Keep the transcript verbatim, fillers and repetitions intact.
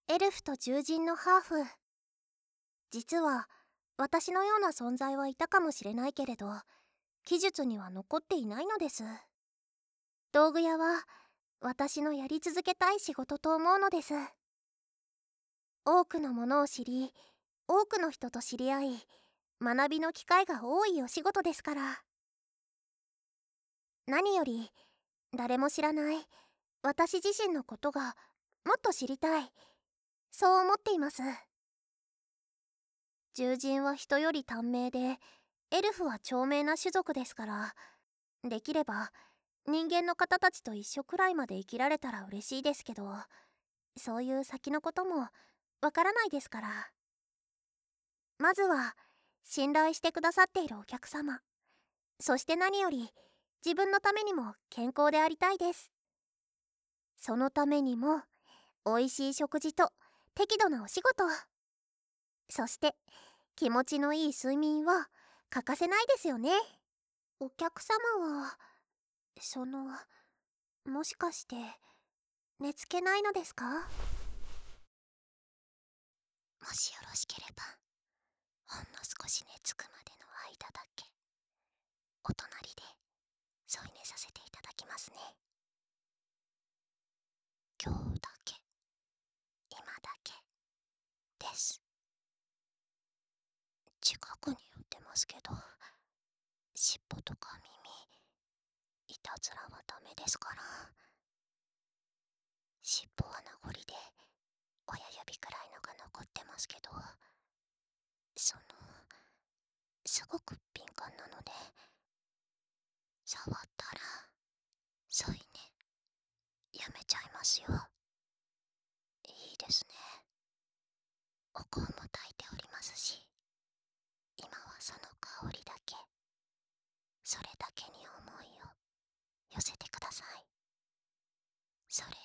エルフと獣人のハーフ。実は私のような存在はいたかもしれないけれど、記述には残っていないのです。道具屋は私のやり続けたい仕事と思うのです。多くのものを知り、多くの人と知り合い、学びの機会が多いお仕事ですから。何より誰も知らない私自身のことがもっと知りたい、そう思っています。獣人は人より短命で、エルフは長命な種族ですから、できれば人間の方たちと一緒くらいまで生きられたら嬉しいですけど、そういう先のこともわからないですから。まずは信頼してくださっているお客様、そして何より自分のためにも健康でありたいです。そのためにも美味しい食事と適度なお仕事、そして気持ちのいい睡眠は欠かせないですよね。お客様はそのもしかして寝つけないのですか？もしよろしければ、ほんの少し寝つくまでの間だけお隣で添い寝させていただきますね。今日だけ、今だけです。近くに寄ってますけど、尻尾とか耳、いたずらはダメですから。尻尾は名残で親指くらいのが残ってますけど、そのすごく敏感なので、触ったら添い寝やめちゃいますよ。いいですね。お香も焚いておりますし、今はその香りだけ、それだけに思いを寄せてください。それ